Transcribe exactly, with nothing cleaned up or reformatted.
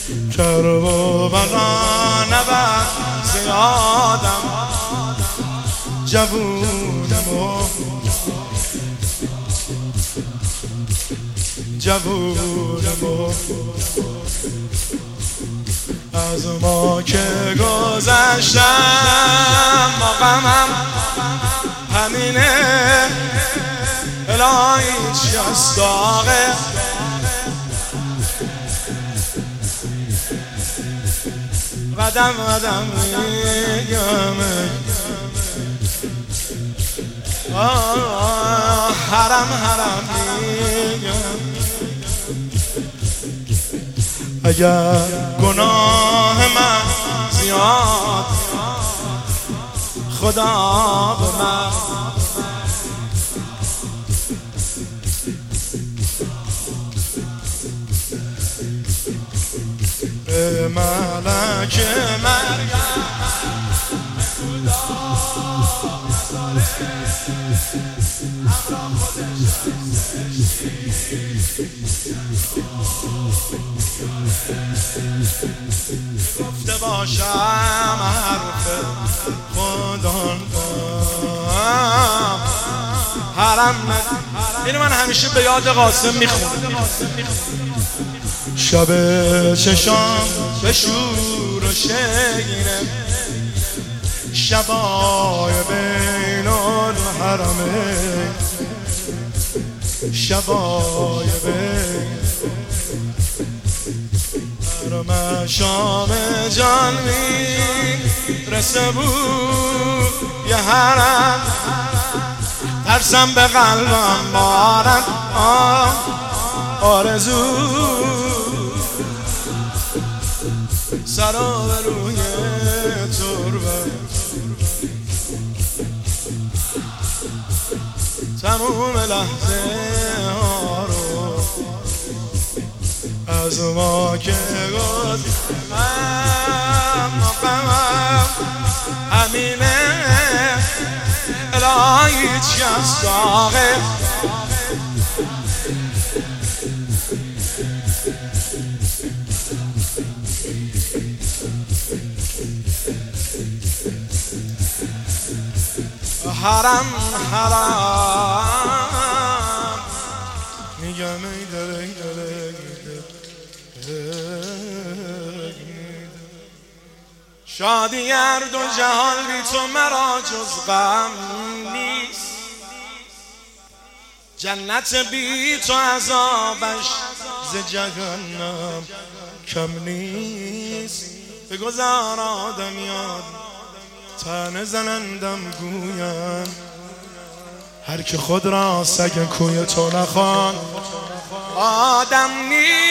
کربلا نبر زیادم جوونم و جوونم و از ما که گذشتم ما غمم همینه الهی چی از داغه قدم قدم میگمه حرم حرم میگم اگر گناه من زیاد خدا به من به ملک مریم گفته باشم حرف خدا حرم اینو من همیشه به یاد قاسم میخونم شب چشام به شور و شیره شبای بین الحرمین شبای بین حرم شام جان میرسه بود یه حرم ترسم به قلبم مارد آرزو سرا به روی تربه تموم لحظه ها رو از ما که گذشتم غمم همینه الهی چی از داغه حرم حرم میگم ای دل ای دل ای دل شادی هر دو جهان بی تو مرا جز غم نیست جنت بی تو عذابش ز جهنم کم نیست بگذار آدمیان تنه زنندم گویم هر که خود را سگ کوی تو نخوان آدم نیست